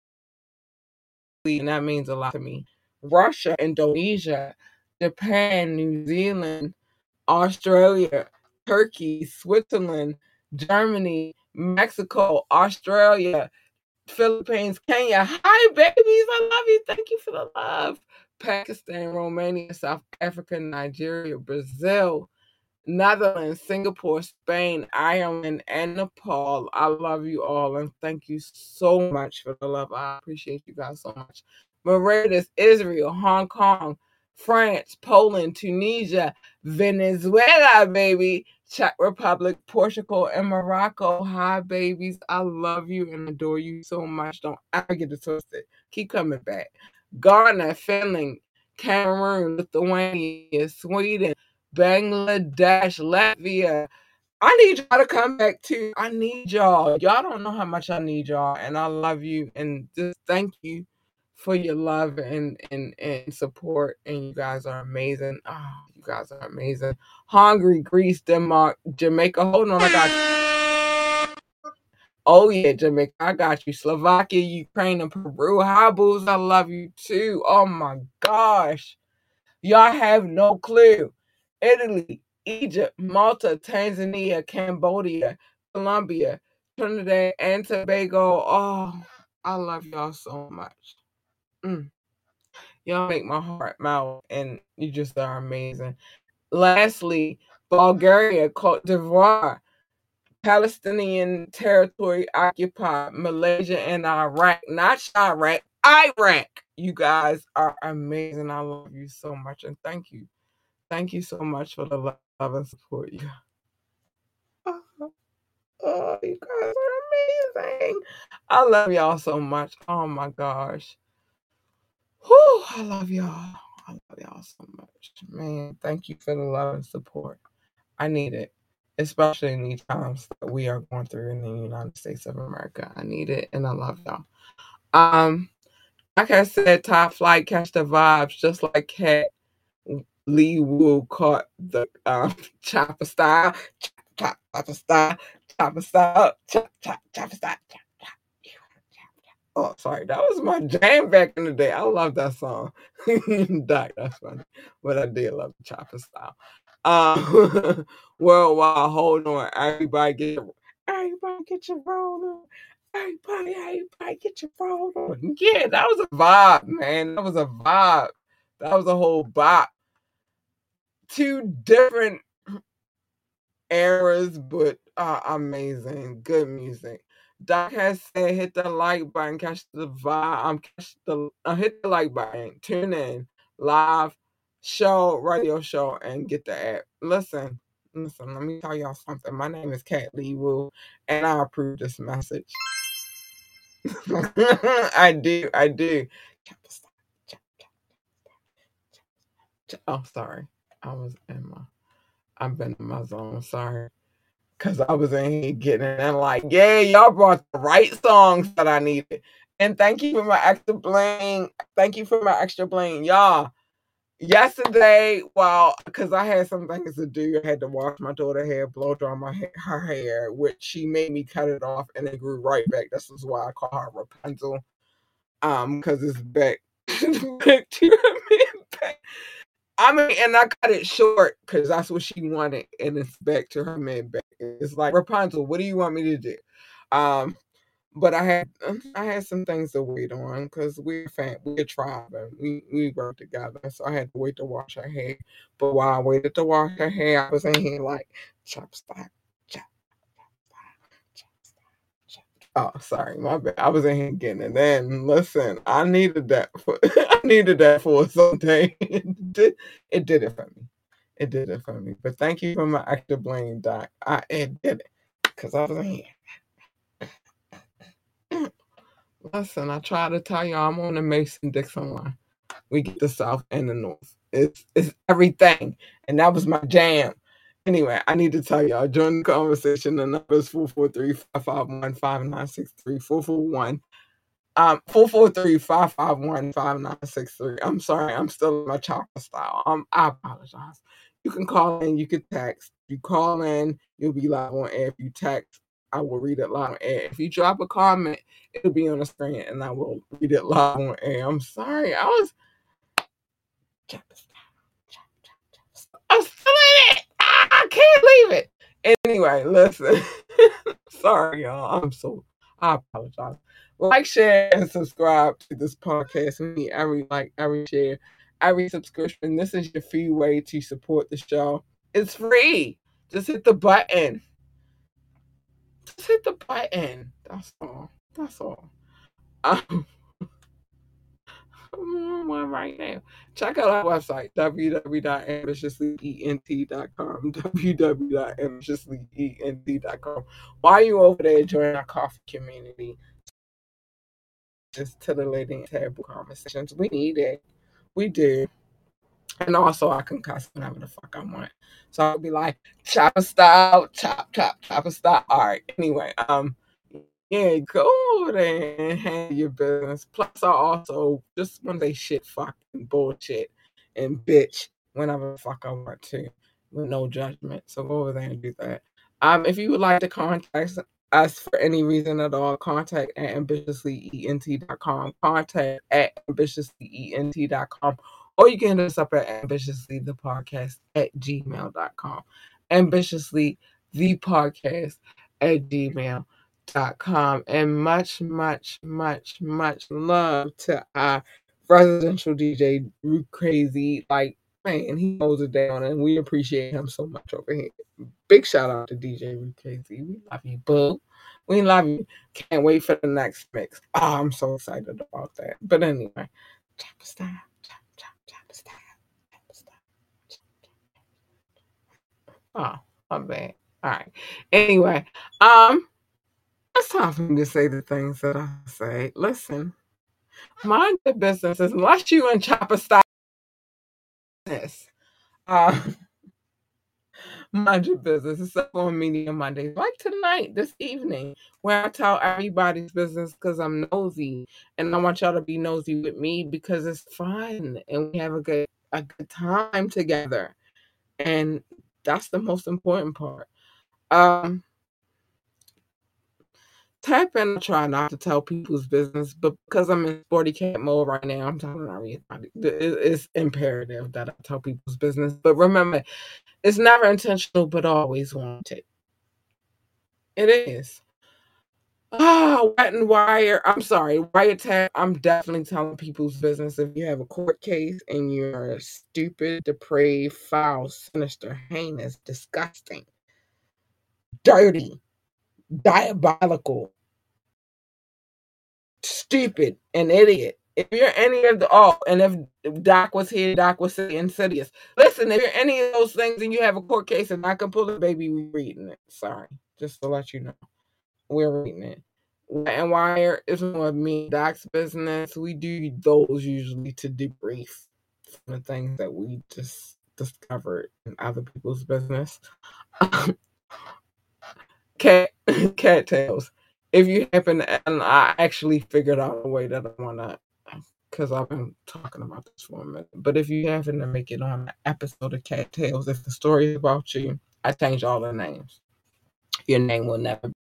And that means a lot to me. Russia, Indonesia, Japan, New Zealand, Australia, Turkey, Switzerland, Germany, Mexico, Australia, Philippines, Kenya. Hi, babies. I love you. Thank you for the love. Pakistan, Romania, South Africa, Nigeria, Brazil, Netherlands, Singapore, Spain, Ireland, and Nepal. I love you all, and thank you so much for the love. I appreciate you guys so much. Mauritius, Israel, Hong Kong, France, Poland, Tunisia, Venezuela, baby, Czech Republic, Portugal, and Morocco. Hi, babies. I love you and adore you so much. Don't ever get it twisted. Keep coming back. Ghana, Finland, Cameroon, Lithuania, Sweden, Bangladesh, Latvia. I need y'all to come back too. I need y'all. Y'all don't know how much I need y'all, and I love you. And just thank you for your love and support. And you guys are amazing. Oh, you guys are amazing. Hungary, Greece, Denmark, Jamaica. Hold on, I got you. Oh yeah, Jamaica, I got you. Slovakia, Ukraine, and Peru. Hi, boos. I love you too. Oh my gosh. Y'all have no clue. Italy, Egypt, Malta, Tanzania, Cambodia, Colombia, Trinidad, and Tobago. Oh, I love y'all so much. Y'all make my heart melt, and you just are amazing. Lastly, Bulgaria, Cote d'Ivoire, Palestinian territory occupied, Malaysia, and Iraq. Not Chirac, Iraq. You guys are amazing. I love you so much, and thank you. Thank you so much for the love and support. Oh, you guys are amazing. I love y'all so much. Oh my gosh. Whew, I love y'all. I love y'all so much. Man, thank you for the love and support. I need it, especially in these times that we are going through in the United States of America. I need it, and I love y'all. Like I said, Top Flight, catch the vibes, just like Cat Lee Wu caught the chopper style, chopper style, chopper style, chopper style. Oh, sorry, that was my jam back in the day. I love that song. Doc, that's funny, but I did love the chopper style. Worldwide, hold on, everybody get your roll on. Everybody get your roll on. Yeah, that was a vibe, man. That was a vibe. That was a whole bop. 2 different eras, but amazing. Good music. Doc has said, hit the like button, catch the vibe. Hit the like button, tune in, live show, radio show, and get the app. Listen, let me tell y'all something. My name is Cat Lee Wu, and I approve this message. I do. Oh, sorry. I've been in my zone. Sorry. Because I was in here getting it and like, yeah, y'all brought the right songs that I needed. And thank you for my extra bling. Y'all. Yesterday, because I had some things to do, I had to wash my daughter's hair, blow dry her hair, which she made me cut it off, and it grew right back. This is why I call her Rapunzel. Because it's back to her back. I mean, and I cut it short because that's what she wanted, and it's back to her mid back. It's like, Rapunzel, what do you want me to do? But I had some things to wait on because we're a tribe, and we work together. So I had to wait to wash her hair. But while I waited to wash her hair, I was in here like, chop stop. Oh, sorry, my bad. I was in here getting it. And listen, I needed that for Sunday. It did it for me. It did it for me. But thank you for my extra blame, Doc. It did it because I was in here. Listen, I try to tell y'all I'm on the Mason-Dixon line. We get the South and the North. It's everything, and that was my jam. Anyway, I need to tell y'all, join the conversation. The number is 443-551-5963, 443-551-5963. I'm sorry, I'm still in my chopper style. I apologize. You can call in, you can text. If you call in, you'll be live on air. If you text, I will read it live on air. If you drop a comment, it'll be on the screen and I will read it live on air. I'm sorry. I'm still in it. I can't leave it. Anyway, listen. Sorry, y'all. I apologize. Like, share, and subscribe to this podcast. We need every like, every share, every subscription. This is your free way to support the show. It's free. Just hit the button. Just hit the button. That's all. That's all. I'm on one right now. Check out our website, www.ambitiouslyent.com, www.ambitiouslyent.com. While you over there joining our coffee community, just titillating table conversations. We need it. We do. And also, I can cuss whenever the fuck I want. So I'll be like, chopper style, chopper style. All right. Anyway, yeah, go over there and handle your business. Plus, I also just want to say shit, fucking bullshit, and bitch whenever the fuck I want to, with no judgment. So go over there and do that. If you would like to contact us for any reason at all, contact at ambitiouslyent.com, contact at ambitiouslyent.com, or you can hit us up at ambitiouslythepodcast@gmail.com, ambitiouslythepodcast@gmail.com. And much love to our residential DJ, Root Crazy. Like, man, he holds it down, and we appreciate him so much over here. Big shout out to DJ Root Crazy. We love you, boo. We love you. Can't wait for the next mix. Oh, I'm so excited about that. But anyway, chopper style, chopper style. Oh, my bad. All right. Anyway, it's time for me to say the things that I say. Listen, mind your business unless you in chopper style. Mind your business. It's up on Media Mondays, like tonight, this evening, where I tell everybody's business because I'm nosy, and I want y'all to be nosy with me because it's fun and we have a good time together, and that's the most important part. Type in, I try not to tell people's business, but because I'm in sporty cat mode right now, I'm telling everybody. It's imperative that I tell people's business. But remember, it's never intentional, but always wanted. It is. Wet and wire. I'm sorry, wiretap. I'm definitely telling people's business. If you have a court case and you're stupid, depraved, foul, sinister, heinous, disgusting, dirty, diabolical, stupid, an idiot. If you're any of and if Doc was here, Doc would say insidious. Listen, if you're any of those things and you have a court case and I can pull it, baby, we're reading it. Sorry, just to let you know, we're reading it. And wire is more of me, Doc's business. We do those usually to debrief from the things that we just discovered in other people's business. Cattails. If you happen to, and I actually figured out a way that I want to, because I've been talking about this for a minute, but if you happen to make it on an episode of Cattails, if the story is about you, I change all the names. Your name will never be.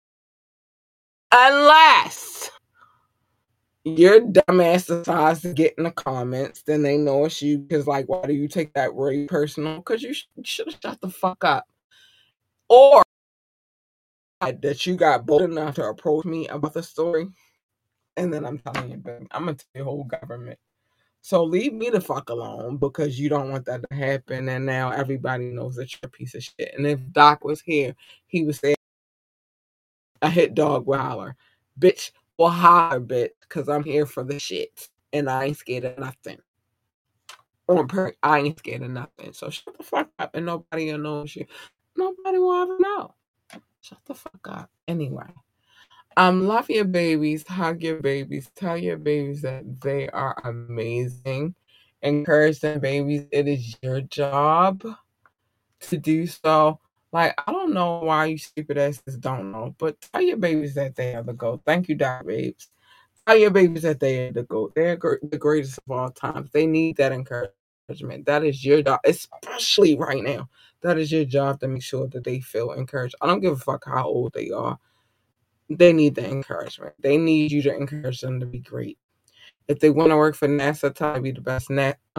Unless your dumbass decides to get in the comments, then they know it's you, because, like, why do you take that really personal? Because you should have shut the fuck up. Or that you got bold enough to approach me about the story, and then I'm telling you, baby, I'm gonna tell your whole government. So leave me the fuck alone, because you don't want that to happen, and now everybody knows that you're a piece of shit. And if Doc was here, he would say, a hit dog will holler. Bitch will holler, bitch, because I'm here for the shit, and I ain't scared of nothing. I ain't scared of nothing. So shut the fuck up, and nobody will know you. Nobody will ever know. Shut the fuck up. Anyway, love your babies, hug your babies, tell your babies that they are amazing. Encourage them babies. It is your job to do so. Like, I don't know why you stupid asses don't know, but tell your babies that they are the GOAT. Thank you, Doc Babes. Tell your babies that they are the GOAT. They're the greatest of all time. They need that encouragement. That is your job, especially right now. That is your job to make sure that they feel encouraged. I don't give a fuck how old they are. They need the encouragement. They need you to encourage them to be great. If they want to work for NASA, try to be the best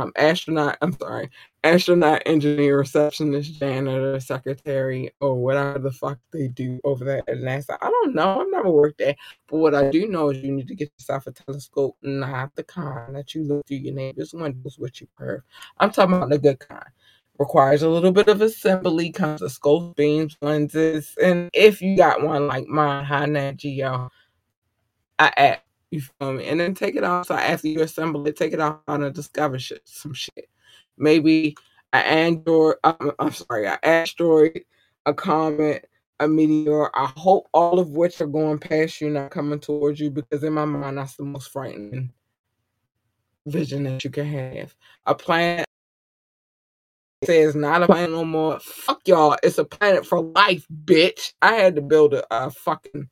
astronaut, engineer, receptionist, janitor, secretary, or whatever the fuck they do over there at NASA. I don't know. I've never worked there. But what I do know is you need to get yourself a telescope, not the kind that you look through your neighbor's windows with your perv. I'm talking about the good kind. Requires a little bit of assembly, comes with scope, beams, lenses, and if you got one like mine, high nat geo, I add. You feel me? And then take it off. So after you assemble it, take it off and discover some shit. Maybe an asteroid, a comet, a meteor. I hope all of which are going past you, not coming towards you, because in my mind, that's the most frightening vision that you can have. A planet says not a planet no more. Fuck y'all. It's a planet for life, bitch. I had to build a fucking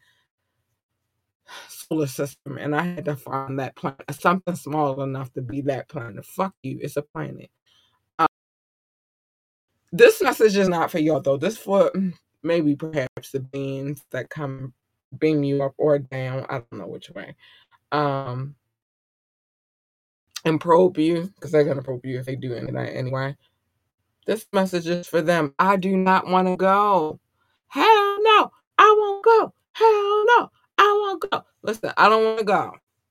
solar system, and I had to find that planet, something small enough to be that planet. Fuck you, it's a planet. This message is not for y'all though. This for maybe perhaps the beings that come beam you up or down. I don't know which way. And probe you, because they're gonna probe you if they do anything anyway. This message is for them. I do not want to go. Hell no, I won't go. Hell no, I won't go. Listen, I don't want to go.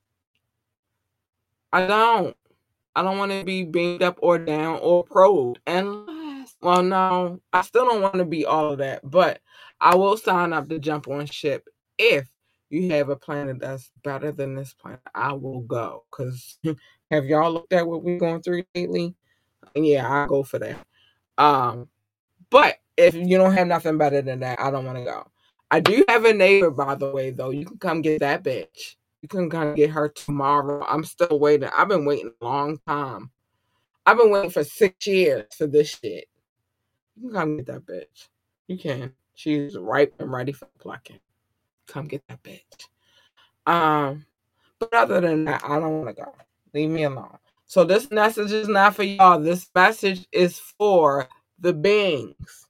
I don't want to be beamed up or down or probed. Well, no, I still don't want to be all of that, but I will sign up to jump on ship if you have a planet that's better than this planet. I will go, because have y'all looked at what we're going through lately? Yeah, I'll go for that. But if you don't have nothing better than that, I don't want to go. I do have a neighbor, by the way, though. You can come get that bitch. You can kind of get her tomorrow. I'm still waiting. I've been waiting a long time. I've been waiting for 6 years for this shit. You can come get that bitch. You can. She's ripe and ready for plucking. Come get that bitch. But other than that, I don't want to go. Leave me alone. So this message is not for y'all. This message is for the beings.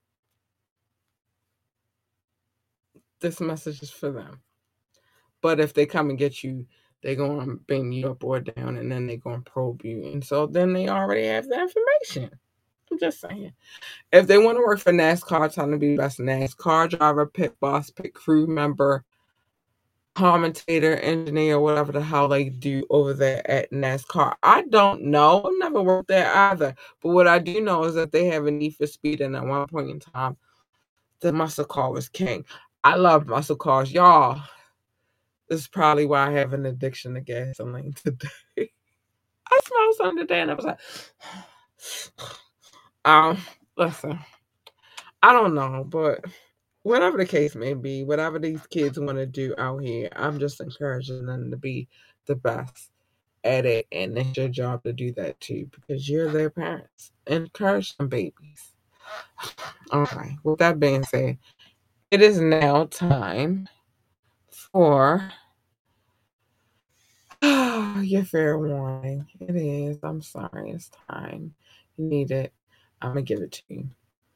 This message is for them. But if they come and get you, they're going to beam you up or down, and then they're going to probe you. And so then they already have the information. I'm just saying. If they want to work for NASCAR, tell them to be the best NASCAR driver, pit boss, pit crew member, commentator, engineer, whatever the hell they do over there at NASCAR. I don't know. I've never worked there either. But what I do know is that they have a need for speed, and at one point in time, the muscle car was king. I love muscle cars. Y'all, this is probably why I have an addiction to gasoline today. I smelled something today, and I was like, listen, I don't know, but whatever the case may be, whatever these kids want to do out here, I'm just encouraging them to be the best at it, and it's your job to do that too, because you're their parents. Encourage them babies. Okay, with that being said, it is now time for your fair warning. It is. I'm sorry. It's time. You need it. I'm going to give it to you.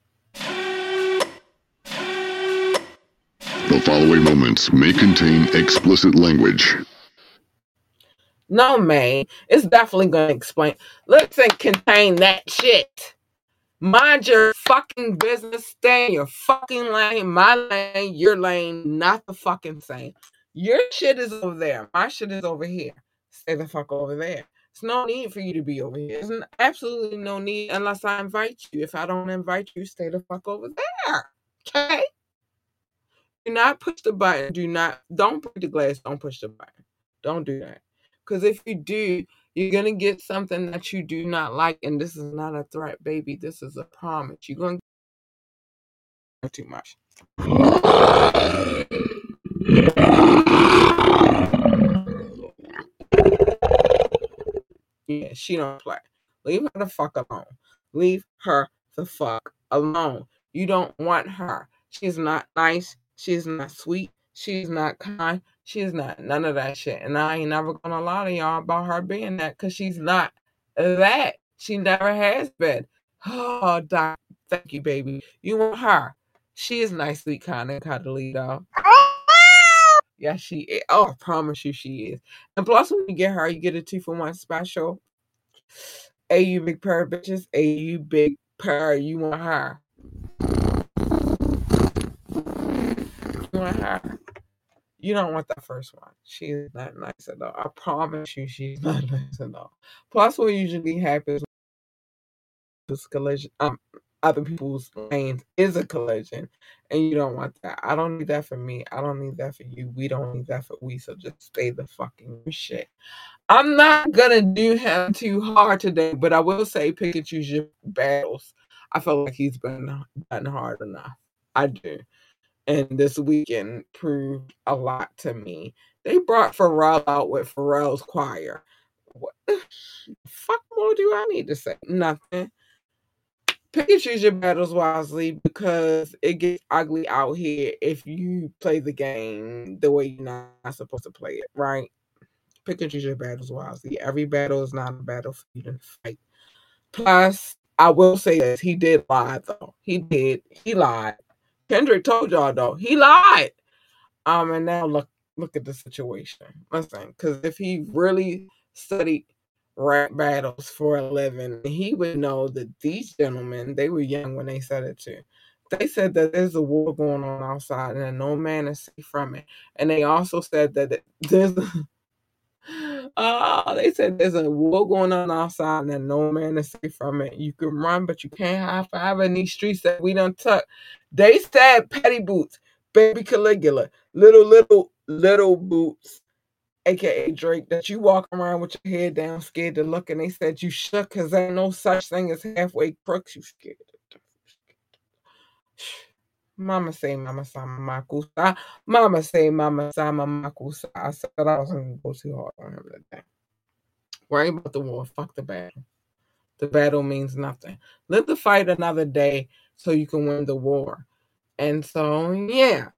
The following moments may contain explicit language. No, man. It's definitely going to explain. Listen, contain that shit. Mind your fucking business. Stay in your fucking lane. My lane, your lane, not the fucking same. Your shit is over there. My shit is over here. Stay the fuck over there. There's no need for you to be over here. There's absolutely no need unless I invite you. If I don't invite you, stay the fuck over there. Okay? Do not push the button. Don't break the glass. Don't push the button. Don't do that. Because if you do, you're going to get something that you do not like. And this is not a threat, baby. This is a promise. You're going to get too much. Yeah, she don't play. Leave her the fuck alone. Leave her the fuck alone. You don't want her. She's not nice. She's not sweet. She's not kind. She's not none of that shit. And I ain't never gonna lie to y'all about her being that, because she's not that. She never has been. Oh, Doc, thank you, baby. You want her. She is nice, sweet, kind, and cuddly, though. Yeah, she is. Oh, I promise you she is. And plus, when you get her, you get a 2-for-1 special. Hey, you big pair of bitches. Hey, you big pair. You want her. You want her. You don't want that first one. She is not nice at all. I promise you she's not nice at all. Plus, what usually happens with collision, other people's lanes is a collision, and you don't want that. I don't need that for me. I don't need that for you. We don't need that for we. So just stay the fucking shit. I'm not gonna do him too hard today, but I will say pick and choose your battles. I feel like he's been hard enough. I do. And this weekend proved a lot to me. They brought Pharrell out with Pharrell's choir. What the fuck more do I need to say? Nothing. Pick and choose your battles wisely, because it gets ugly out here if you play the game the way you're not supposed to play it, right? Pick and choose your battles wisely. Every battle is not a battle for you to fight. Plus, I will say this. He did lie, though. He did. He lied. Kendrick told y'all, though. He lied. And now look at the situation. Listen, because if he really studied rap battles for a living, he would know that these gentlemen, they were young when they said it too. They said that there's a war going on outside and that no man is safe from it. And they also said that there's they said there's a war going on outside and that no man is safe from it. You can run, but you can't hide forever in these streets that we done took. They said Petty Boots, Baby Caligula, little Boots, aka Drake, that you walk around with your head down, scared to look, and they said you shook because there ain't no such thing as halfway crooks. You scared. Mama say, Mama sama makusa. Mama say, Mama sama makusa. I said I was going to go too hard on him today. Worry about the war. Fuck the battle. The battle means nothing. Live the fight another day so you can win the war. And so, yeah.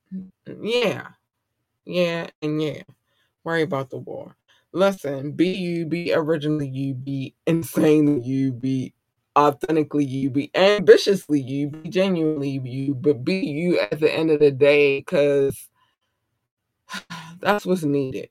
Worry about the war. Listen, be you, be originally you, be insanely you, be authentically you, be ambitiously you, be genuinely you, but be you at the end of the day, because that's what's needed.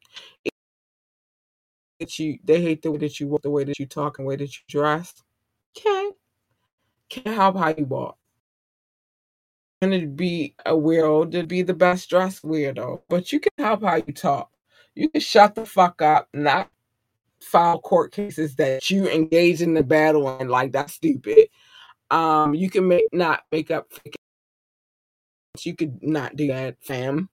They hate the way that you walk, the way that you talk, and the way that you dress. Can't help how you walk. And to be a weirdo, to be the best dressed weirdo, but you can help how you talk. You can shut the fuck up, not file court cases that you engage in the battle and like that's stupid. You can not make up. You could not do that, fam.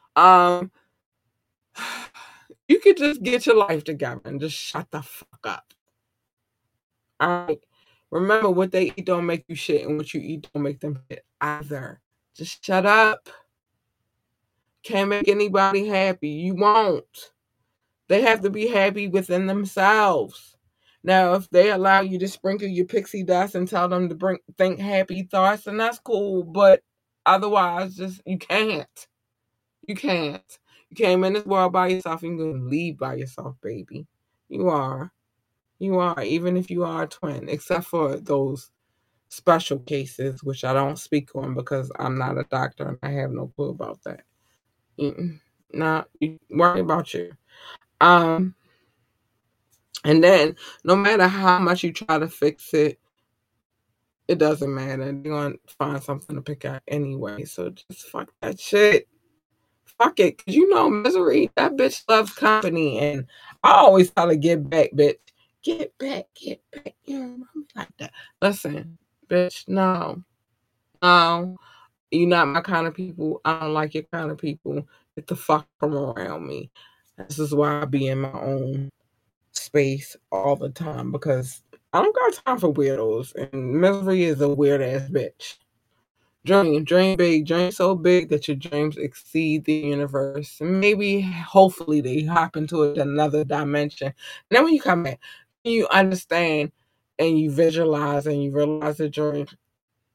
You could just get your life together and just shut the fuck up. Alright. Remember, what they eat don't make you shit, and what you eat don't make them shit either. Just shut up. Can't make anybody happy. You won't. They have to be happy within themselves. Now, if they allow you to sprinkle your pixie dust and tell them to think happy thoughts, then that's cool. But otherwise, just you can't. You can't. You came in this world by yourself, and you're going to leave by yourself, baby. You are. You are, even if you are a twin, except for those special cases, which I don't speak on because I'm not a doctor and I have no clue about that. Nah, you worry about you. And then, no matter how much you try to fix it, it doesn't matter. You're going to find something to pick out anyway. So just fuck that shit. Fuck it. Because you know Misery, that bitch loves company. And I always tell her, get back, bitch. Get back. You know, like that. Listen, bitch, no. You're not my kind of people. I don't like your kind of people. Get the fuck from around me. This is why I be in my own space all the time, because I don't got time for weirdos. And Misery is a weird ass bitch. Dream big. Dream so big that your dreams exceed the universe. Maybe, hopefully, they hop into another dimension. And then when you come back, you understand and you visualize and you realize the dream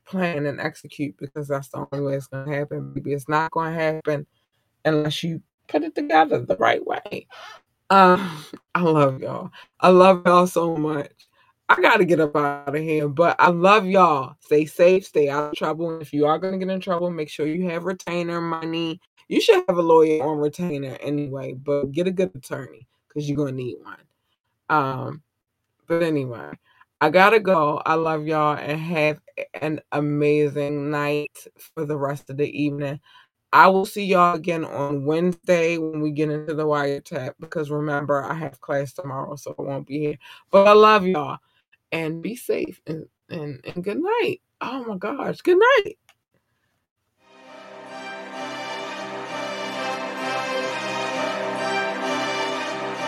plan and execute, because that's the only way it's going to happen. Maybe it's not going to happen unless you put it together the right way. I love y'all. I love y'all so much. I got to get up out of here, but I love y'all. Stay safe, stay out of trouble. And if you are going to get in trouble, make sure you have retainer money. You should have a lawyer on retainer anyway, but get a good attorney because you're going to need one. But anyway, I got to go. I love y'all and have an amazing night for the rest of the evening. I will see y'all again on Wednesday when we get into the wiretap, because remember, I have class tomorrow, so I won't be here. But I love y'all, and be safe, and good night. Oh my gosh, good night.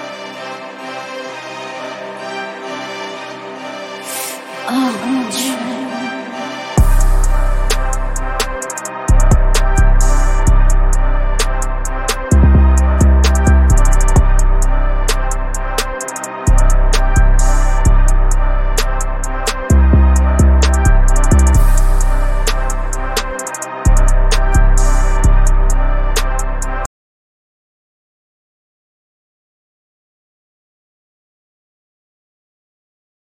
Oh,